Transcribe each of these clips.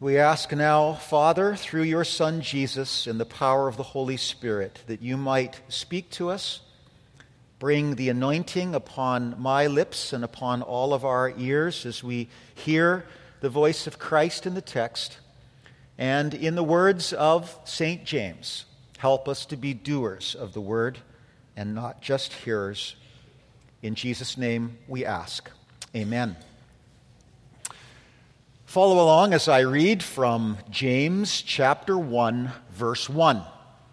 We ask now, Father, through your Son Jesus, in the power of the Holy Spirit, that you might speak to us, bring the anointing upon my lips and upon all of our ears as we hear the voice of Christ in the text. And in the words of St. James, help us to be doers of the word and not just hearers. In Jesus' name we ask. Amen. Follow along as I read from James chapter 1, verse 1.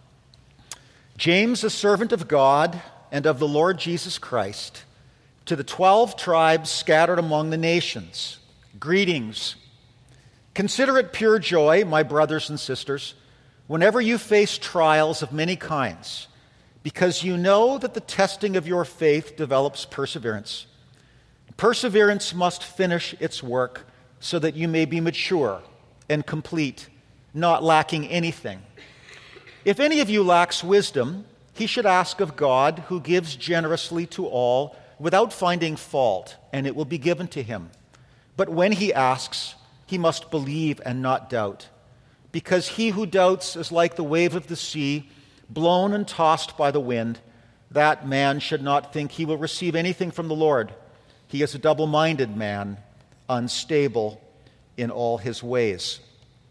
James, a servant of God and of the Lord Jesus Christ, to the 12 tribes scattered among the nations, greetings. Consider it pure joy, my brothers and sisters, whenever you face trials of many kinds, because you know that the testing of your faith develops perseverance. Perseverance must finish its work, so that you may be mature and complete, not lacking anything. If any of you lacks wisdom, he should ask of God, who gives generously to all, without finding fault, and it will be given to him. But when he asks, he must believe and not doubt, because he who doubts is like the wave of the sea, blown and tossed by the wind. That man should not think he will receive anything from the Lord. He is a double-minded man, unstable in all his ways.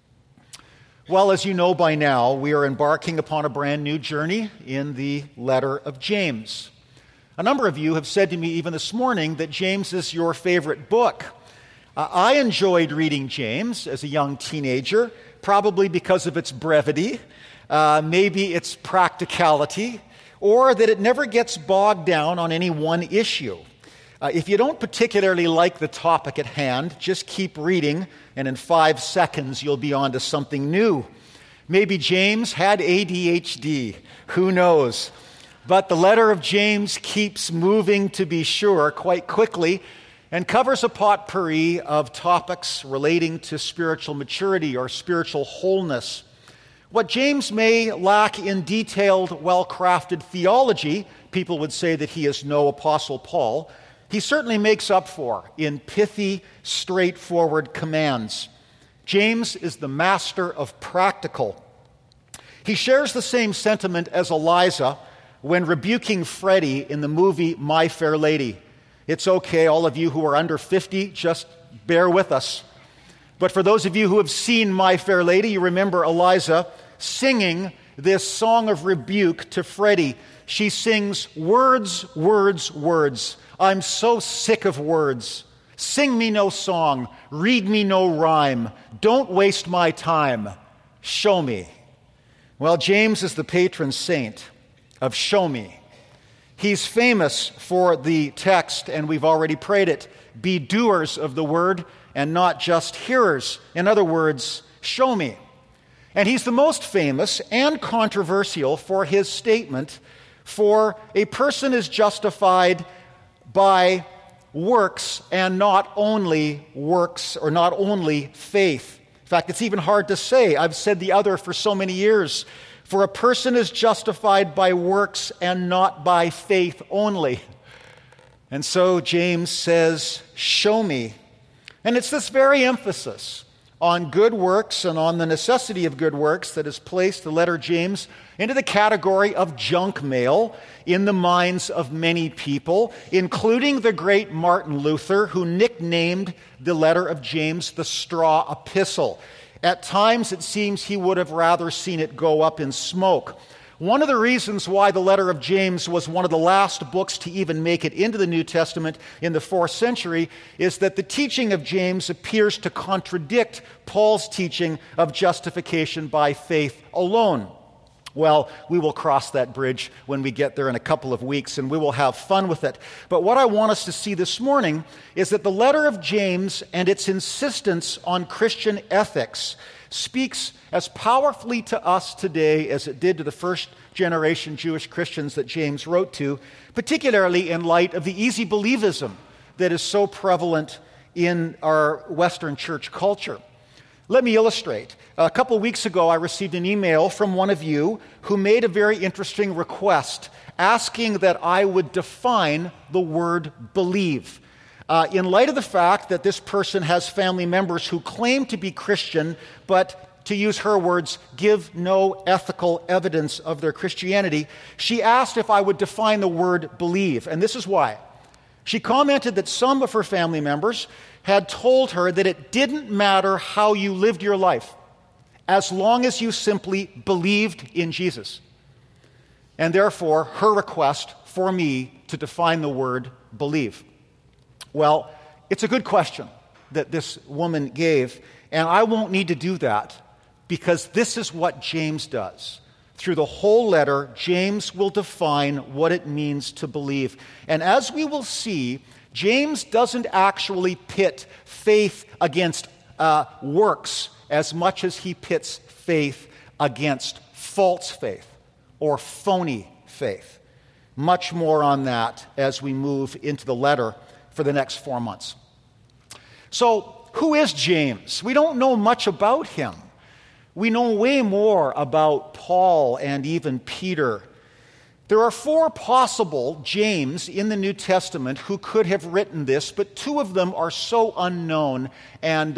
Well, as you know by now, we are embarking upon a brand new journey in the letter of James. A number of you have said to me even this morning that James is your favorite book. I enjoyed reading James as a young teenager, probably because of its brevity, maybe its practicality, or that it never gets bogged down on any one issue. If you don't particularly like the topic at hand, just keep reading, and in 5 seconds you'll be on to something new. Maybe James had ADHD, who knows? But the letter of James keeps moving, to be sure, quite quickly, and covers a potpourri of topics relating to spiritual maturity or spiritual wholeness. What James may lack in detailed, well-crafted theology, people would say that he is no Apostle Paul, he certainly makes up for in pithy, straightforward commands. James is the master of practical. He shares the same sentiment as Eliza when rebuking Freddie in the movie My Fair Lady. It's okay, all of you who are under 50, just bear with us. But for those of you who have seen My Fair Lady, you remember Eliza singing this song of rebuke to Freddie. She sings, "Words, words, words. I'm so sick of words. Sing me no song. Read me no rhyme. Don't waste my time. Show me." Well, James is the patron saint of show me. He's famous for the text, and we've already prayed it. Be doers of the word and not just hearers. In other words, show me. And he's the most famous and controversial for his statement, for a person is justified by works and not only works or not only faith. In fact, it's even hard to say. I've said the other for so many years. For a person is justified by works and not by faith only. And so James says, show me. And it's this very emphasis on good works and on the necessity of good works that has placed the letter James into the category of junk mail in the minds of many people, including the great Martin Luther, who nicknamed the letter of James the straw epistle. At times, it seems he would have rather seen it go up in smoke. One of the reasons why the letter of James was one of the last books to even make it into the New Testament in the 4th century is that the teaching of James appears to contradict Paul's teaching of justification by faith alone. Well, we will cross that bridge when we get there in a couple of weeks, and we will have fun with it. But what I want us to see this morning is that the letter of James and its insistence on Christian ethics speaks as powerfully to us today as it did to the first generation Jewish Christians that James wrote to, particularly in light of the easy believism that is so prevalent in our Western church culture. Let me illustrate. A couple of weeks ago, I received an email from one of you who made a very interesting request, asking that I would define the word believe. in light of the fact that this person has family members who claim to be Christian, but, to use her words, give no ethical evidence of their Christianity, she asked if I would define the word believe, and this is why. She commented that some of her family members had told her that it didn't matter how you lived your life, as long as you simply believed in Jesus. And therefore, her request for me to define the word believe. Well, it's a good question that this woman gave, and I won't need to do that because this is what James does. Through the whole letter, James will define what it means to believe. And as we will see, James doesn't actually pit faith against works as much as he pits faith against false faith or phony faith. Much more on that as we move into the letter for the next 4 months. So, who is James? We don't know much about him. We know way more about Paul and even Peter. There are 4 possible James in the New Testament who could have written this, but 2 of them are so unknown and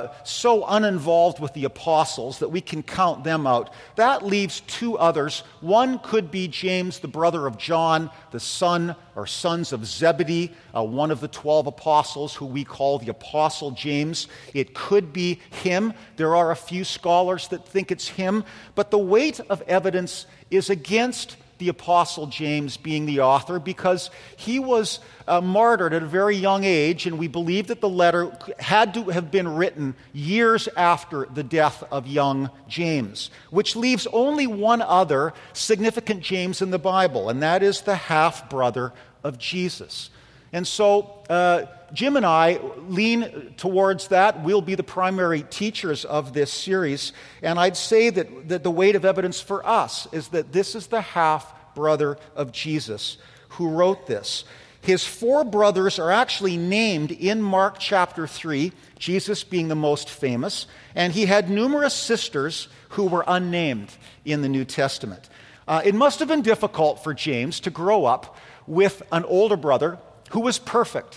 so uninvolved with the apostles that we can count them out. That leaves 2 others. One could be James, the brother of John, the son or sons of Zebedee, one of the 12 apostles who we call the Apostle James. It could be him. There are a few scholars that think it's him, but the weight of evidence is against the Apostle James being the author because he was martyred at a very young age, and we believe that the letter had to have been written years after the death of young James, which leaves only one other significant James in the Bible, and that is the half-brother of Jesus. And so Jim and I lean towards that. We'll be the primary teachers of this series. And I'd say that the weight of evidence for us is that this is the half-brother of Jesus who wrote this. His 4 brothers are actually named in Mark chapter 3, Jesus being the most famous. And he had numerous sisters who were unnamed in the New Testament. It must have been difficult for James to grow up with an older brother who was perfect.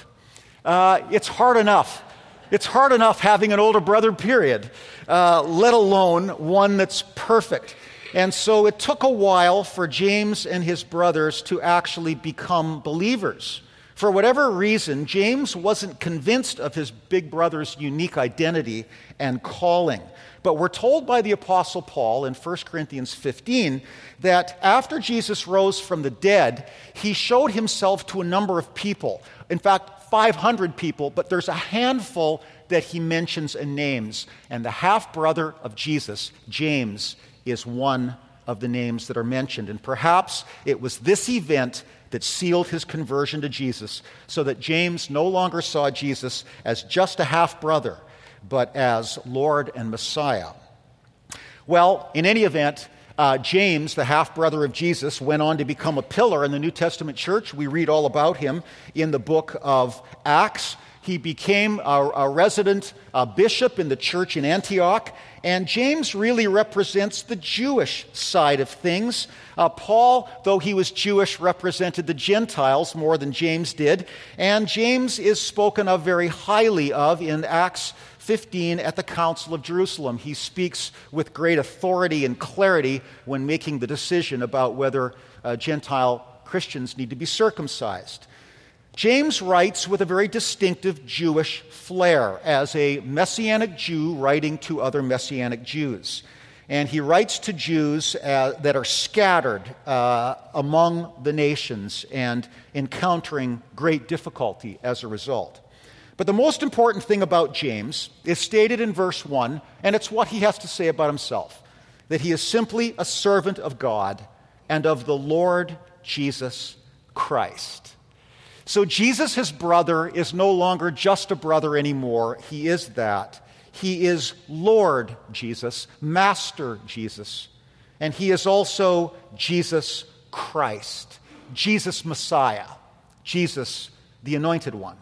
It's hard enough. It's hard enough having an older brother, period, let alone one that's perfect. And so it took a while for James and his brothers to actually become believers. For whatever reason, James wasn't convinced of his big brother's unique identity and calling. But we're told by the Apostle Paul in 1 Corinthians 15 that after Jesus rose from the dead, he showed himself to a number of people. In fact, 500 people, but there's a handful that he mentions and names. And the half-brother of Jesus, James, is one of the names that are mentioned. And perhaps it was this event that sealed his conversion to Jesus, so that James no longer saw Jesus as just a half-brother, but as Lord and Messiah. Well, in any event, James, the half-brother of Jesus, went on to become a pillar in the New Testament church. We read all about him in the book of Acts. He became a resident bishop in the church in Antioch, and James really represents the Jewish side of things. Paul, though he was Jewish, represented the Gentiles more than James did, and James is spoken of very highly of in Acts 15 at the Council of Jerusalem. He speaks with great authority and clarity when making the decision about whether Gentile Christians need to be circumcised. James writes with a very distinctive Jewish flair as a Messianic Jew writing to other Messianic Jews. And he writes to Jews that are scattered among the nations and encountering great difficulty as a result. But the most important thing about James is stated in verse 1, and it's what he has to say about himself, that he is simply a servant of God and of the Lord Jesus Christ. So Jesus, his brother, is no longer just a brother anymore. He is that. He is Lord Jesus, Master Jesus, and he is also Jesus Christ, Jesus Messiah, Jesus the Anointed One.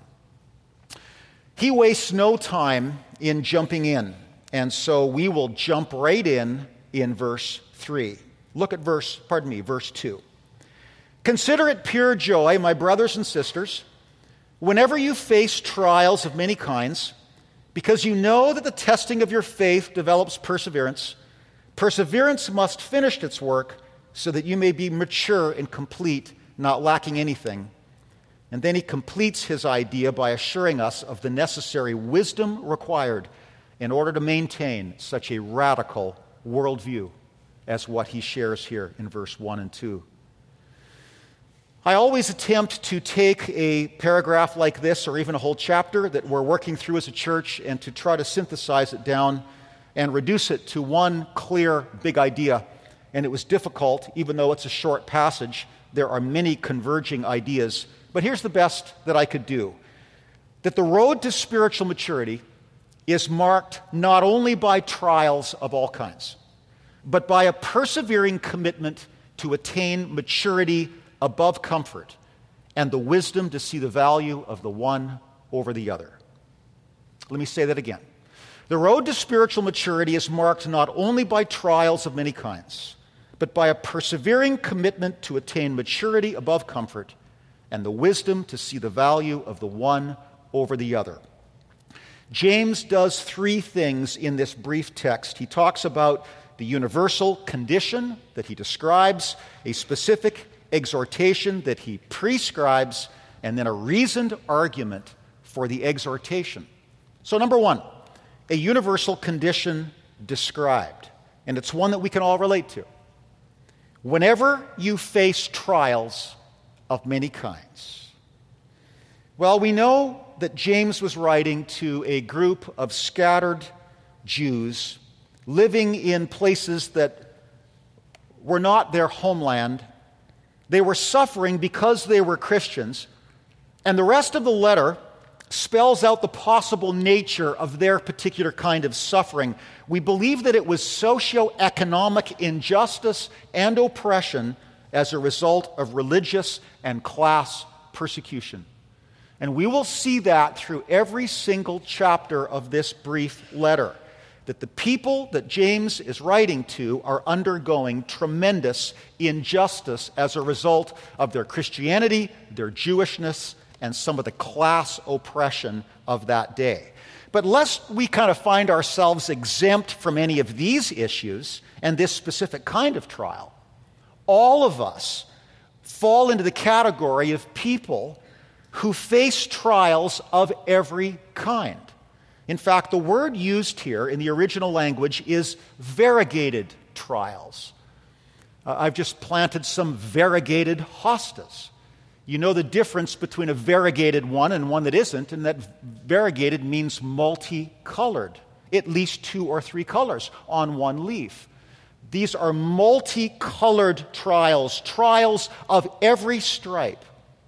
He wastes no time in jumping in, and so we will jump right in verse 3. Look at verse 2. Consider it pure joy, my brothers and sisters, Whenever you face trials of many kinds, because you know that the testing of your faith develops perseverance, perseverance must finish its work so that you may be mature and complete, not lacking anything. And then he completes his idea by assuring us of the necessary wisdom required in order to maintain such a radical worldview as what he shares here in verse 1 and 2. I always attempt to take a paragraph like this, or even a whole chapter that we're working through as a church, and to try to synthesize it down and reduce it to one clear, big idea. And it was difficult, even though it's a short passage. There are many converging ideas. But here's the best that I could do. That the road to spiritual maturity is marked not only by trials of all kinds, but by a persevering commitment to attain maturity above comfort and the wisdom to see the value of the one over the other. Let me say that again. The road to spiritual maturity is marked not only by trials of many kinds, but by a persevering commitment to attain maturity above comfort and the wisdom to see the value of the one over the other. James does three things in this brief text. He talks about the universal condition that he describes, a specific exhortation that he prescribes, and then a reasoned argument for the exhortation. So number one, a universal condition described, and it's one that we can all relate to. Whenever you face trials of many kinds. Well, we know that James was writing to a group of scattered Jews living in places that were not their homeland. They were suffering because they were Christians, and the rest of the letter spells out the possible nature of their particular kind of suffering. We believe that it was socioeconomic injustice and oppression as a result of religious and class persecution. And we will see that through every single chapter of this brief letter, that the people that James is writing to are undergoing tremendous injustice as a result of their Christianity, their Jewishness, and some of the class oppression of that day. But lest we kind of find ourselves exempt from any of these issues and this specific kind of trial, all of us fall into the category of people who face trials of every kind. In fact, the word used here in the original language is variegated trials. I've just planted some variegated hostas. You know the difference between a variegated one and one that isn't, and that variegated means multicolored, at least 2 or 3 colors on one leaf. These are multicolored trials of every stripe.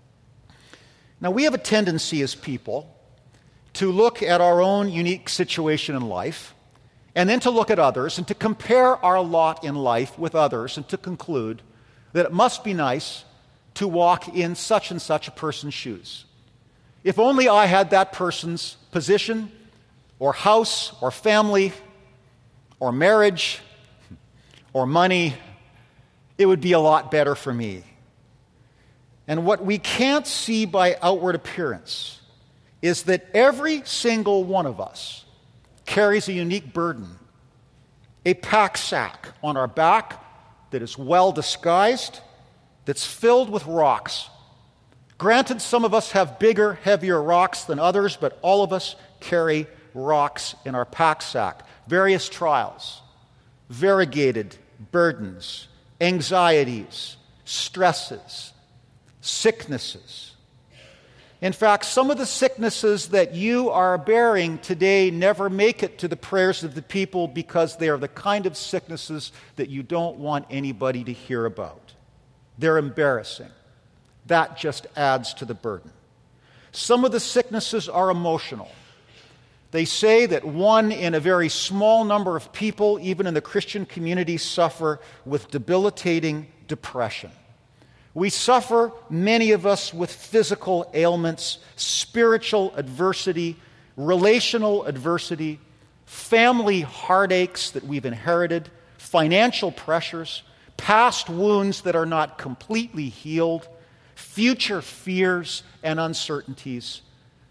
Now, we have a tendency as people to look at our own unique situation in life, and then to look at others, and to compare our lot in life with others, and to conclude that it must be nice to walk in such and such a person's shoes. If only I had that person's position, or house, or family, or marriage, or money, it would be a lot better for me. And what we can't see by outward appearance is that every single one of us carries a unique burden, a pack sack on our back that is well disguised, that's filled with rocks. Granted, some of us have bigger, heavier rocks than others, but all of us carry rocks in our pack sack. Various trials, variegated burdens, anxieties, stresses, sicknesses. In fact, some of the sicknesses that you are bearing today never make it to the prayers of the people because they are the kind of sicknesses that you don't want anybody to hear about. They're embarrassing. That just adds to the burden. Some of the sicknesses are emotional. They say that 1 in a very small number of people, even in the Christian community, suffer with debilitating depression. We suffer, many of us, with physical ailments, spiritual adversity, relational adversity, family heartaches that we've inherited, financial pressures, past wounds that are not completely healed, future fears and uncertainties,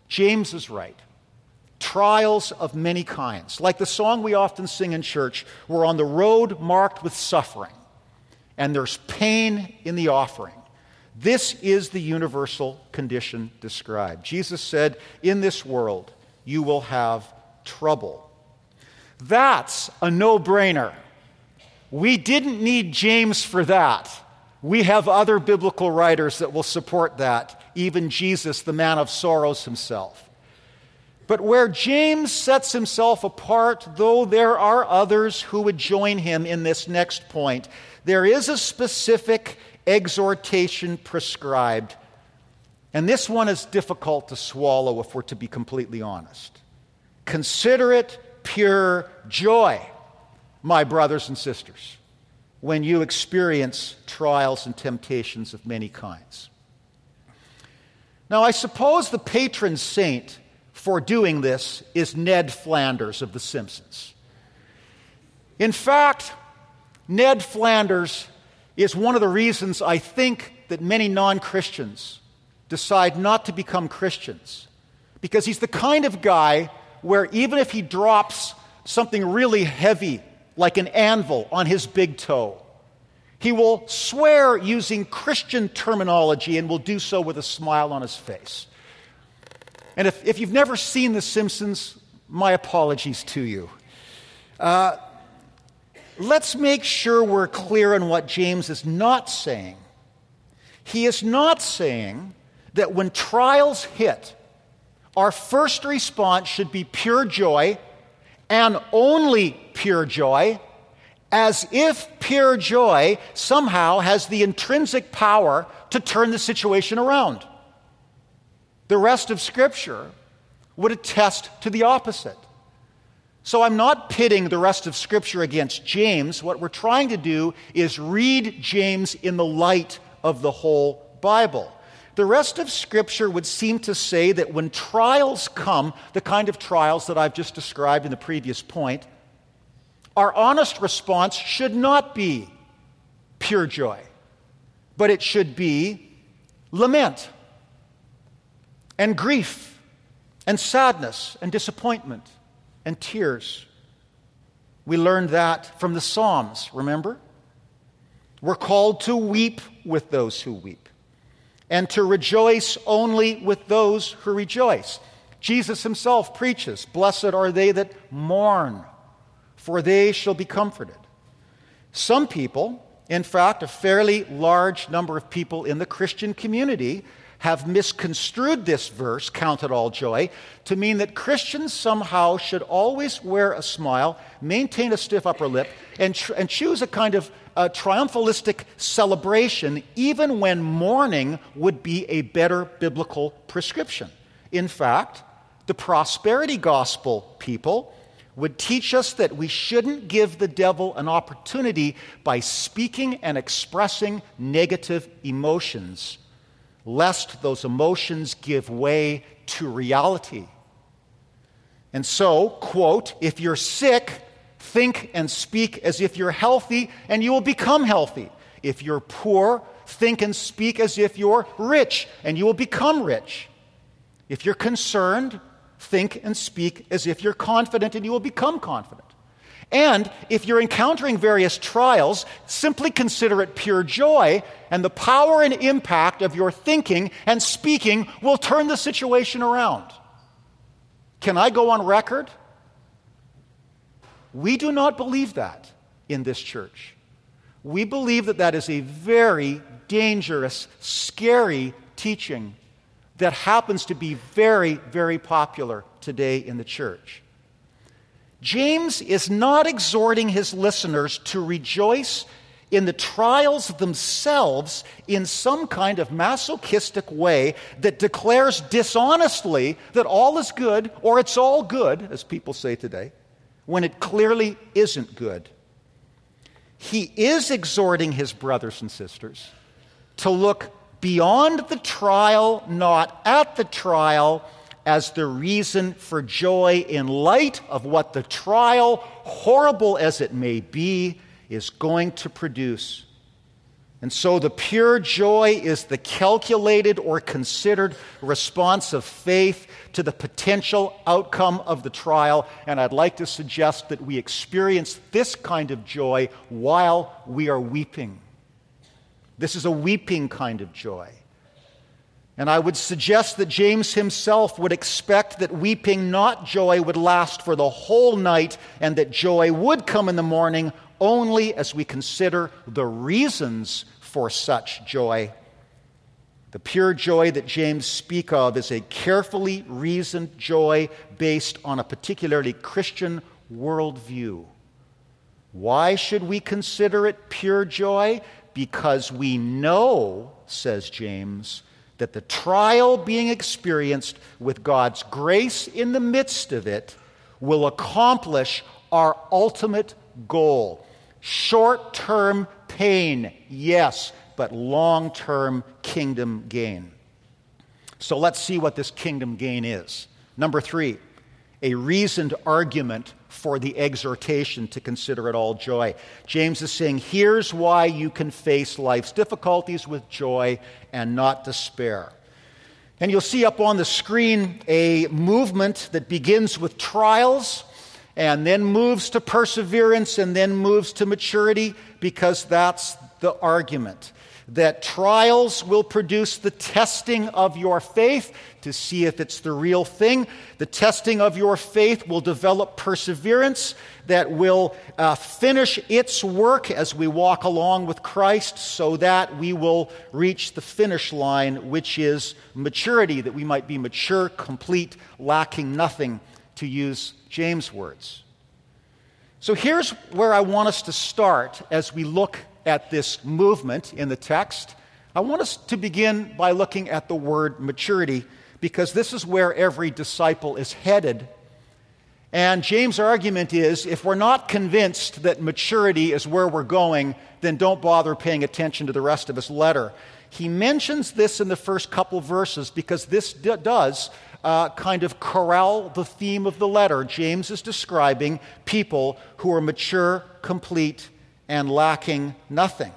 James is right. Trials of many kinds. Like the song we often sing in church, we're on the road marked with suffering, and there's pain in the offering. This is the universal condition described. Jesus said, in this world, you will have trouble. That's a no-brainer. We didn't need James for that. We have other biblical writers that will support that, even Jesus, the man of sorrows himself. But where James sets himself apart, though there are others who would join him in this next point, there is a specific exhortation prescribed. And this one is difficult to swallow if we're to be completely honest. Consider it pure joy, my brothers and sisters, when you experience trials and temptations of many kinds. Now, I suppose the patron saint for doing this is Ned Flanders of The Simpsons. In fact, Ned Flanders is one of the reasons I think that many non-Christians decide not to become Christians, because he's the kind of guy where even if he drops something really heavy, like an anvil on his big toe, he will swear using Christian terminology and will do so with a smile on his face. And if you've never seen The Simpsons, my apologies to you. Let's make sure we're clear on what James is not saying. He is not saying that when trials hit, our first response should be pure joy, and only pure joy, as if pure joy somehow has the intrinsic power to turn the situation around. The rest of Scripture would attest to the opposite. So I'm not pitting the rest of Scripture against James. What we're trying to do is read James in the light of the whole Bible. The rest of Scripture would seem to say that when trials come, the kind of trials that I've just described in the previous point, our honest response should not be pure joy, but it should be lament and grief and sadness and disappointment and tears. We learned that from the Psalms, remember? We're called to weep with those who weep, and to rejoice only with those who rejoice. Jesus himself preaches, "Blessed are they that mourn, for they shall be comforted." Some people, in fact, a fairly large number of people in the Christian community, have misconstrued this verse, "Count it all joy," to mean that Christians somehow should always wear a smile, maintain a stiff upper lip, and choose a kind of triumphalistic celebration, even when mourning would be a better biblical prescription. In fact, the prosperity gospel people would teach us that we shouldn't give the devil an opportunity by speaking and expressing negative emotions, lest those emotions give way to reality. And so, quote, "If you're sick, think and speak as if you're healthy, and you will become healthy. If you're poor, think and speak as if you're rich, and you will become rich. If you're concerned, think and speak as if you're confident, and you will become confident. And if you're encountering various trials, simply consider it pure joy, and the power and impact of your thinking and speaking will turn the situation around." Can I go on record? We do not believe that in this church. We believe that that is a very dangerous, scary teaching that happens to be very, very popular today in the church. James is not exhorting his listeners to rejoice in the trials themselves in some kind of masochistic way that declares dishonestly that all is good, or it's all good, as people say today, when it clearly isn't good. He is exhorting his brothers and sisters to look beyond the trial, not at the trial, as the reason for joy in light of what the trial, horrible as it may be, is going to produce. And so the pure joy is the calculated or considered response of faith to the potential outcome of the trial. And I'd like to suggest that we experience this kind of joy while we are weeping. This is a weeping kind of joy. And I would suggest that James himself would expect that weeping, not joy, would last for the whole night, and that joy would come in the morning only as we consider the reasons for such joy. The pure joy that James speaks of is a carefully reasoned joy based on a particularly Christian worldview. Why should we consider it pure joy? Because we know, says James, that the trial being experienced with God's grace in the midst of it will accomplish our ultimate goal. Short-term pain, yes, but long-term kingdom gain. So let's see what this kingdom gain is. Number 3, a reasoned argument for the exhortation to consider it all joy. James is saying, here's why you can face life's difficulties with joy and not despair. And you'll see up on the screen a movement that begins with trials and then moves to perseverance and then moves to maturity, because that's the argument. That trials will produce the testing of your faith to see if it's the real thing. The testing of your faith will develop perseverance that will finish its work as we walk along with Christ, so that we will reach the finish line, which is maturity, that we might be mature, complete, lacking nothing, to use James' words. So here's where I want us to start as we look at this movement in the text. I want us to begin by looking at the word maturity, because this is where every disciple is headed. And James' argument is, if we're not convinced that maturity is where we're going, then don't bother paying attention to the rest of his letter. He mentions this in the first couple verses because this does kind of corral the theme of the letter. James is describing people who are mature, complete, and lacking nothing.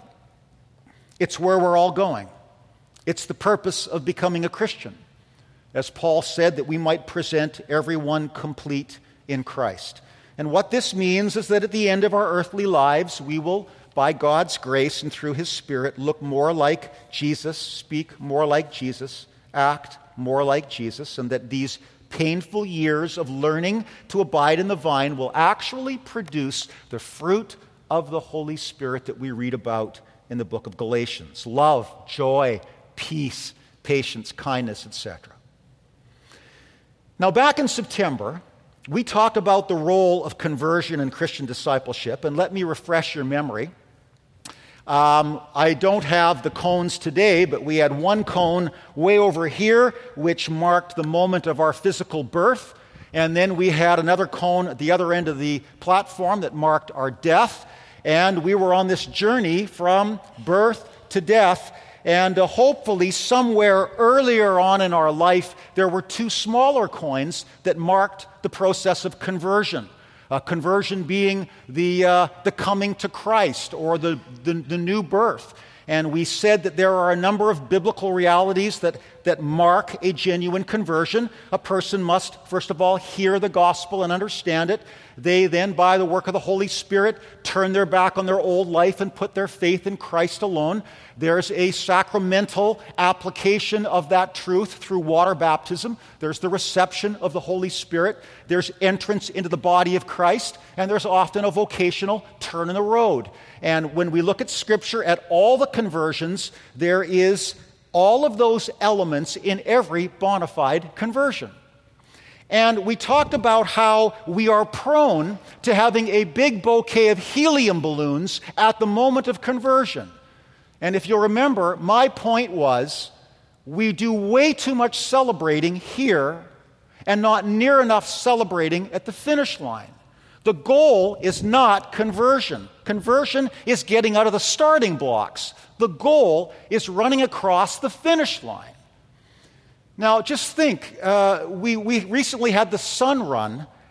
It's where we're all going. It's the purpose of becoming a Christian. As Paul said, that we might present everyone complete in Christ. And what this means is that at the end of our earthly lives, we will, by God's grace and through His Spirit, look more like Jesus, speak more like Jesus, act more like Jesus, and that these painful years of learning to abide in the vine will actually produce the fruit of the Holy Spirit that we read about in the book of Galatians. Love, joy, peace, patience, kindness, etc. Now, back in September, we talked about the role of conversion in Christian discipleship, and let me refresh your memory. I don't have the cones today, but we had one cone way over here, which marked the moment of our physical birth, and then we had another cone at the other end of the platform that marked our death. And we were on this journey from birth to death, and hopefully somewhere earlier on in our life, there were two smaller coins that marked the process of conversion. Conversion being the coming to Christ, or the new birth. And we said that there are a number of biblical realities that mark a genuine conversion. A person must, first of all, hear the gospel and understand it. They then, by the work of the Holy Spirit, turn their back on their old life and put their faith in Christ alone. There's a sacramental application of that truth through water baptism. There's the reception of the Holy Spirit. There's entrance into the body of Christ. And there's often a vocational turn in the road. And when we look at Scripture, at all the conversions, there is all of those elements in every bona fide conversion. And we talked about how we are prone to having a big bouquet of helium balloons at the moment of conversion. And if you'll remember, my point was, we do way too much celebrating here and not near enough celebrating at the finish line. The goal is not conversion. Conversion is getting out of the starting blocks. The goal is running across the finish line. Now, just think, we recently had the Sun Run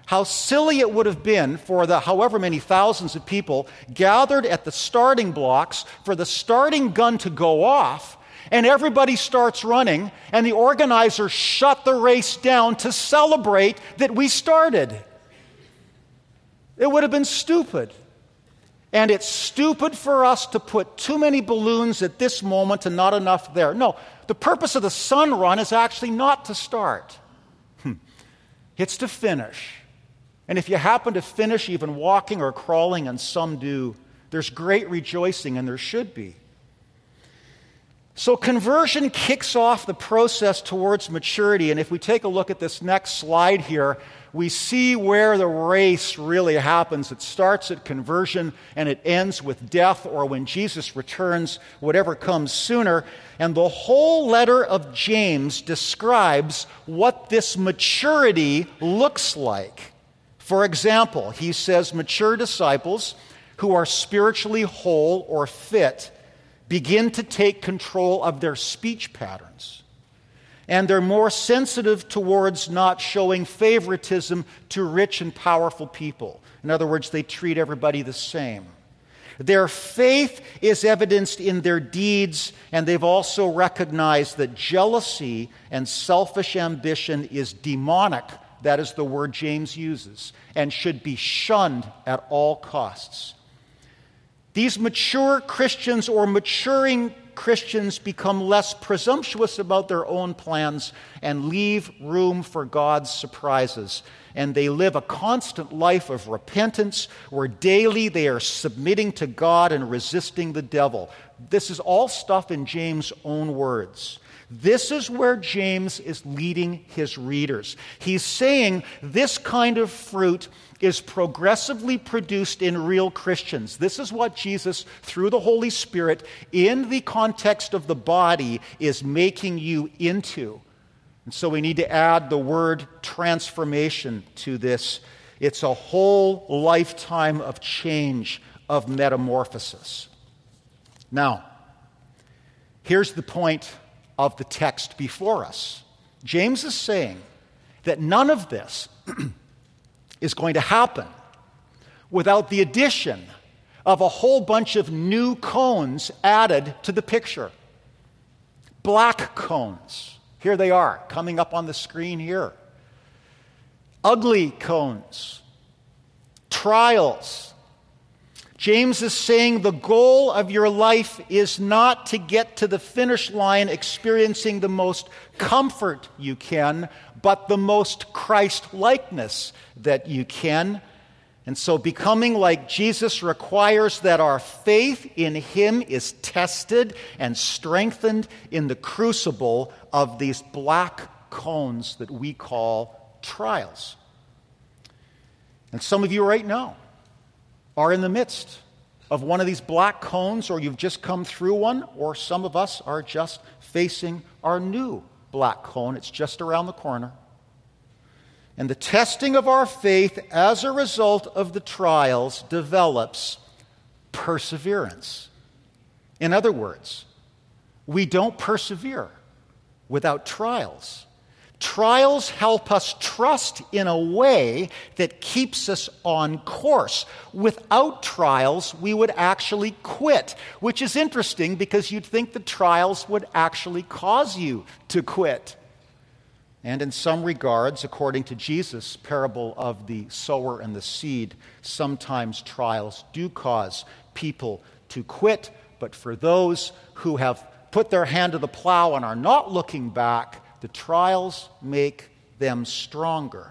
how silly it would have been for the however many thousands of people gathered at the starting blocks for the starting gun to go off, and everybody starts running, and the organizers shut the race down to celebrate that we started. It would have been stupid. And it's stupid for us to put too many balloons at this moment and not enough there. No, the purpose of the Sun Run is actually not to start. It's to finish. And if you happen to finish even walking or crawling, and some do, there's great rejoicing, and there should be. So conversion kicks off the process towards maturity. And if we take a look at this next slide here, we see where the race really happens. It starts at conversion and it ends with death, or when Jesus returns, whatever comes sooner. And the whole letter of James describes what this maturity looks like. For example, he says, mature disciples who are spiritually whole or fit begin to take control of their speech patterns. And they're more sensitive towards not showing favoritism to rich and powerful people. In other words, they treat everybody the same. Their faith is evidenced in their deeds, and they've also recognized that jealousy and selfish ambition is demonic. That is the word James uses, and should be shunned at all costs. These mature Christians or maturing Christians become less presumptuous about their own plans and leave room for God's surprises. And they live a constant life of repentance where daily they are submitting to God and resisting the devil. This is all stuff in James' own words. This is where James is leading his readers. He's saying this kind of fruit is progressively produced in real Christians. This is what Jesus, through the Holy Spirit, in the context of the body, is making you into. And so we need to add the word transformation to this. It's a whole lifetime of change, of metamorphosis. Now, here's the point of the text before us. James is saying that none of this is going to happen without the addition of a whole bunch of new cones added to the picture. Black cones. Here they are, coming up on the screen here. Ugly cones. Trials. James is saying the goal of your life is not to get to the finish line experiencing the most comfort you can, but the most Christ-likeness that you can. And so becoming like Jesus requires that our faith in Him is tested and strengthened in the crucible of these black cones that we call trials. And some of you right now are in the midst of one of these black cones, or you've just come through one, or some of us are just facing our new black cone. It's just around the corner. And the testing of our faith as a result of the trials develops perseverance. In other words, we don't persevere without trials. Trials help us trust in a way that keeps us on course. Without trials, we would actually quit, which is interesting because you'd think the trials would actually cause you to quit. And in some regards, according to Jesus' parable of the sower and the seed, sometimes trials do cause people to quit. But for those who have put their hand to the plow and are not looking back, the trials make them stronger.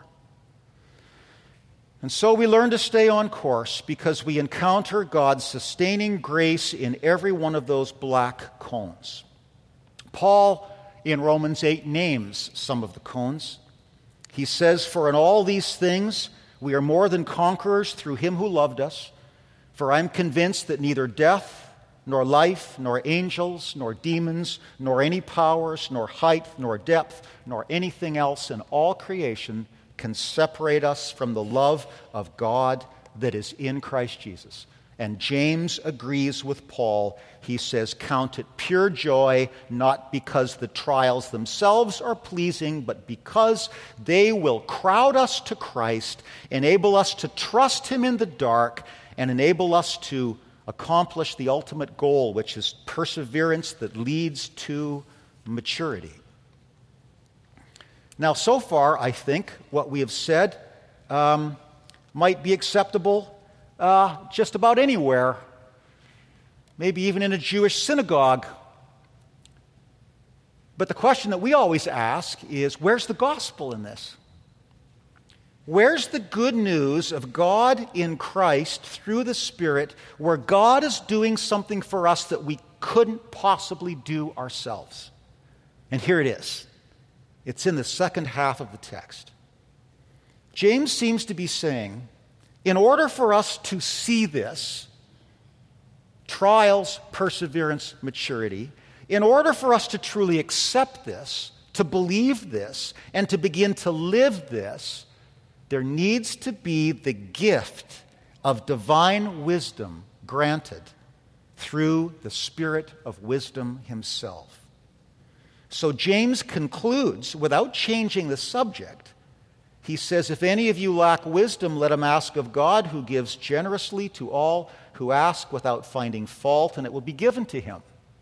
And so we learn to stay on course because we encounter God's sustaining grace in every one of those black cones. Paul, in Romans 8, names some of the cones. He says, "For in all these things we are more than conquerors through Him who loved us. For I am convinced that neither death, nor life, nor angels, nor demons, nor any powers, nor height, nor depth, nor anything else in all creation can separate us from the love of God that is in Christ Jesus." And James agrees with Paul. He says, count it pure joy, not because the trials themselves are pleasing, but because they will crowd us to Christ, enable us to trust Him in the dark, and enable us to accomplish the ultimate goal, which is perseverance that leads to maturity. Now, so far, I think what we have said might be acceptable just about anywhere, maybe even in a Jewish synagogue. But the question that we always ask is, where's the gospel in this? Where's the good news of God in Christ through the Spirit, where God is doing something for us that we couldn't possibly do ourselves? And here it is. It's in the second half of the text. James seems to be saying, in order for us to see this, trials, perseverance, maturity, in order for us to truly accept this, to believe this, and to begin to live this, there needs to be the gift of divine wisdom granted through the Spirit of wisdom Himself. So James concludes, without changing the subject, he says, if any of you lack wisdom, let him ask of God, who gives generously to all who ask without finding fault, and it will be given to him.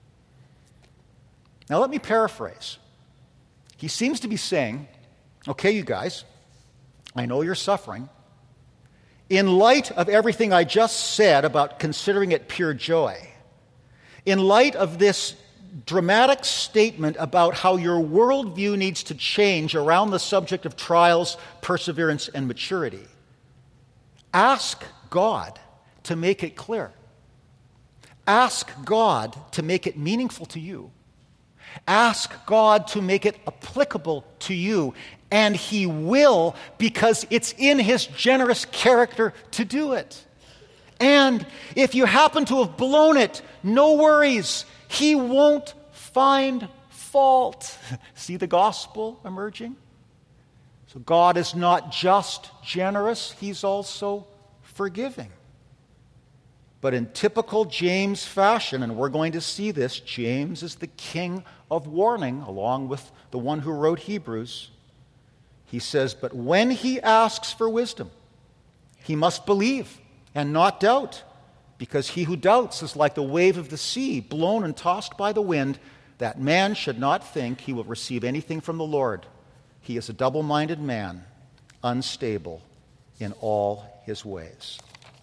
Now let me paraphrase. He seems to be saying, okay, you guys, I know you're suffering. In light of everything I just said about considering it pure joy, in light of this dramatic statement about how your worldview needs to change around the subject of trials, perseverance, and maturity, ask God to make it clear. Ask God to make it meaningful to you. Ask God to make it applicable to you. And He will, because it's in His generous character to do it. And if you happen to have blown it, no worries. He won't find fault. See the gospel emerging? So God is not just generous, He's also forgiving. But in typical James fashion, and we're going to see this, James is the king of warning, along with the one who wrote Hebrews. He says, but when he asks for wisdom, he must believe and not doubt, because he who doubts is like the wave of the sea, blown and tossed by the wind. That man should not think he will receive anything from the Lord. He is a double-minded man, unstable in all his ways.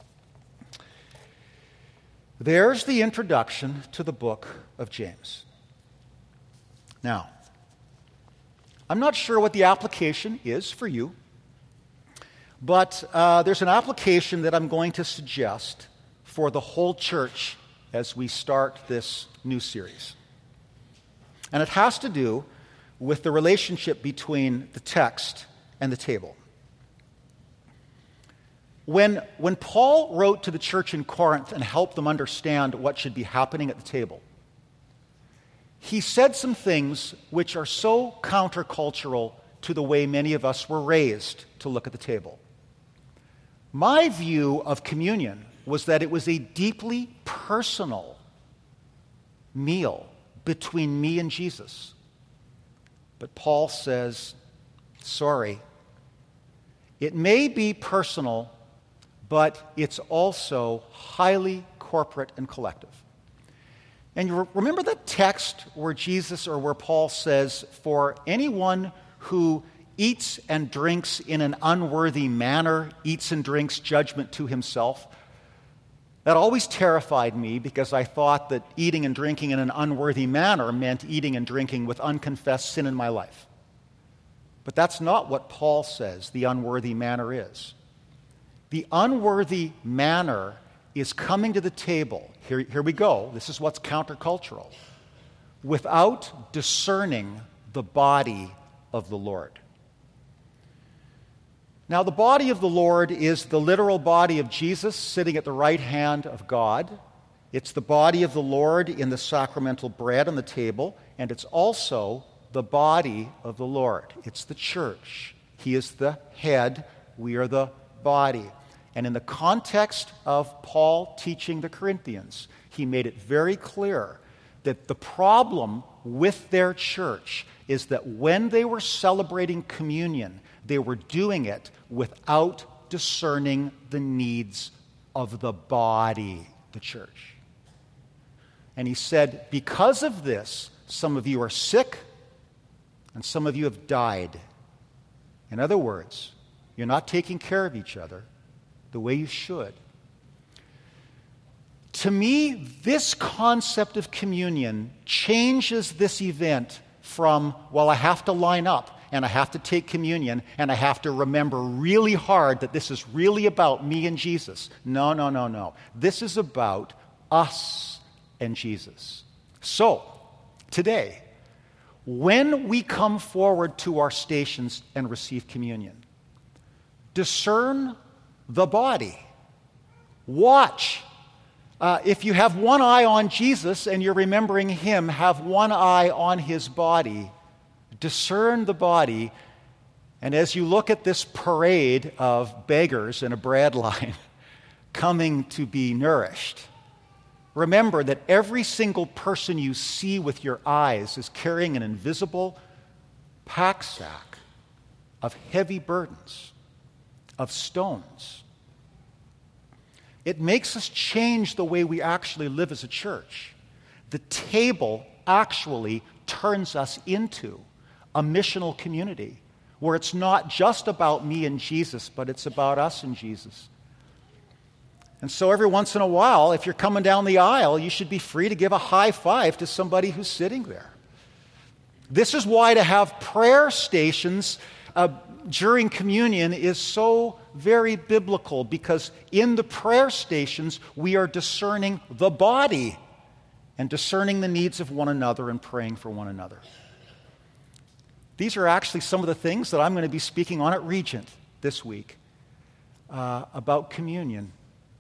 There's the introduction to the book of James. Now, I'm not sure what the application is for you, but there's an application that I'm going to suggest for the whole church as we start this new series. And it has to do with the relationship between the text and the table. When Paul wrote to the church in Corinth and helped them understand what should be happening at the table, he said some things which are so countercultural to the way many of us were raised to look at the table. My view of communion was that it was a deeply personal meal between me and Jesus. But Paul says, sorry, it may be personal, but it's also highly corporate and collective. And you remember the text where Jesus or where Paul says, for anyone who eats and drinks in an unworthy manner, eats and drinks judgment to himself. That always terrified me because I thought that eating and drinking in an unworthy manner meant eating and drinking with unconfessed sin in my life. But that's not what Paul says the unworthy manner is. The unworthy manner is coming to the table. Here we go. This is what's countercultural. Without discerning the body of the Lord. Now, the body of the Lord is the literal body of Jesus sitting at the right hand of God. It's the body of the Lord in the sacramental bread on the table, and it's also the body of the Lord. It's the church. He is the head. We are the body. And in the context of Paul teaching the Corinthians, he made it very clear that the problem with their church is that when they were celebrating communion, they were doing it without discerning the needs of the body, the church. And he said, because of this, some of you are sick and some of you have died. In other words, you're not taking care of each other the way you should. To me, this concept of communion changes this event from, well, I have to line up and I have to take communion and I have to remember really hard that this is really about me and Jesus. No, no, no, no. This is about us and Jesus. So, today, when we come forward to our stations and receive communion, discern the body. Watch. If you have one eye on Jesus and you're remembering him, have one eye on his body. Discern the body. And as you look at this parade of beggars in a bread line coming to be nourished, remember that every single person you see with your eyes is carrying an invisible pack sack of heavy burdens, of stones. It makes us change the way we actually live as a church. The table actually turns us into a missional community where it's not just about me and Jesus, but it's about us and Jesus. And so every once in a while, if you're coming down the aisle, you should be free to give a high five to somebody who's sitting there. This is why to have prayer stations during communion is so very biblical, because in the prayer stations, we are discerning the body and discerning the needs of one another and praying for one another. These are actually some of the things that I'm going to be speaking on at Regent this week about communion.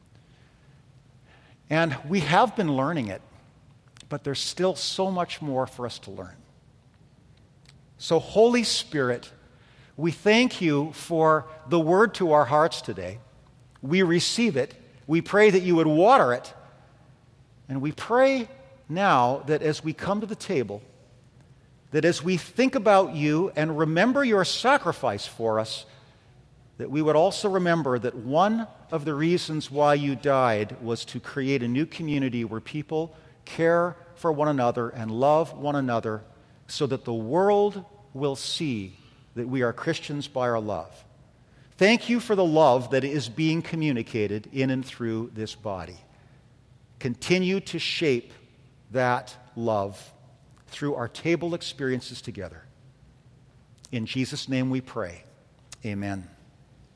And we have been learning it, but there's still so much more for us to learn. So, Holy Spirit, we thank you for the word to our hearts today. We receive it. We pray that you would water it. And we pray now that as we come to the table, that as we think about you and remember your sacrifice for us, that we would also remember that one of the reasons why you died was to create a new community where people care for one another and love one another so that the world will see that we are Christians by our love. Thank you for the love that is being communicated in and through this body. Continue to shape that love through our table experiences together. In Jesus' name we pray. Amen.